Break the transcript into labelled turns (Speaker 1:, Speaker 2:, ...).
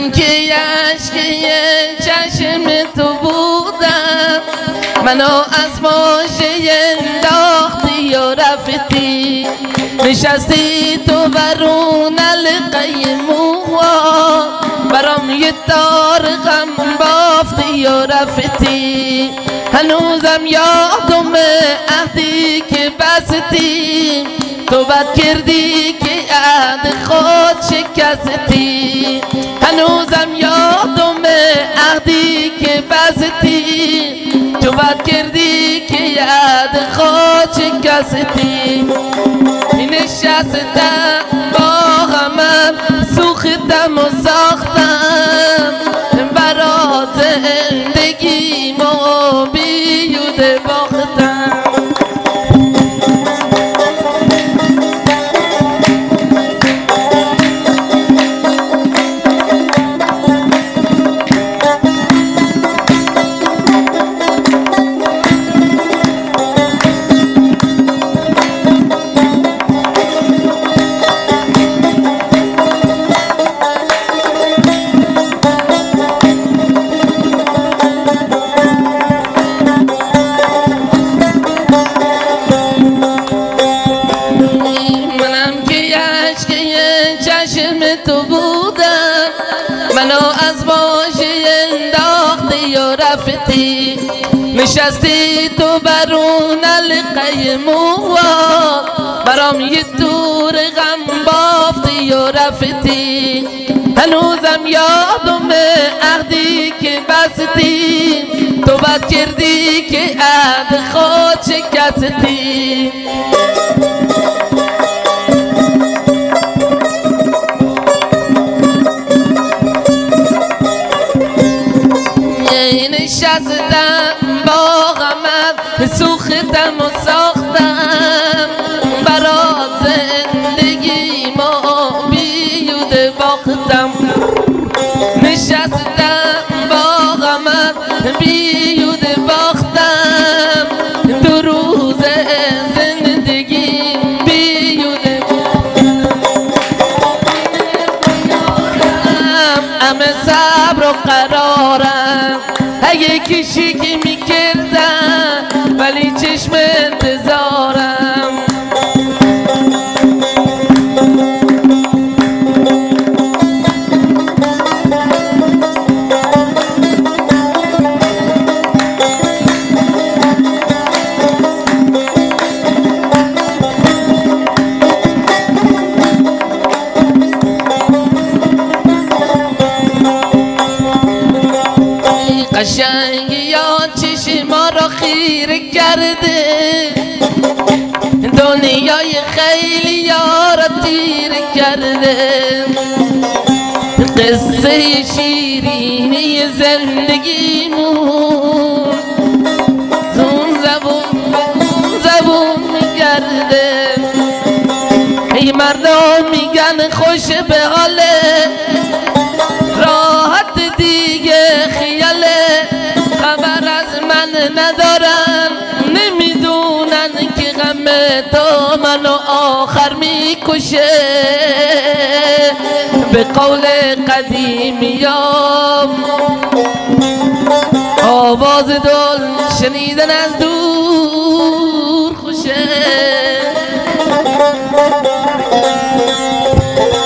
Speaker 1: منم که اشکه چشم تو بودم، منو از ماشه انداختی و رفتی، نشستی تو برون حلقه موها، برام یه تار غم بافتی و رفتی. هنوزم یادم عهدی که بستی، تو بد کردی که عهد خود شکستی. هنوزم یادم عهدی که بستی، تو بد کردی که عهد خود شکستی. نشستم با غمم سوختم و ساختم، برا زندگی ما بیوده باختم. تو بودم، منو از ماشه انداختی و رفتی، نشستی تو برون حلقه موها، برام یه دور غم بافتی و رفتی. هنوزم یادم عهدی که بستی، تو بد کردی که عهد خود شکستی. نشستم با غمت سوختم و ساختم، برا زندگی ما بیوده باختم. نشستم با غمت بیوده باختم، دو روز زندگی بیوده باختم. همه صبر و قرارم، اگه کشی که میکردم ولی چشم انتظارم. قشنگ یا چشما را خیره کرده، دنیای خیلی یارا تیره کرده. قصه شیرینی زندگیمون زون زبون میگرده. ای مردم میگن خوش به حاله، راحت دیگه خیاله، خبر از من ندارن، نمیدونن که غم تو منو آخر میکشه. به قول قدیمیام آواز دل شنیدن از دور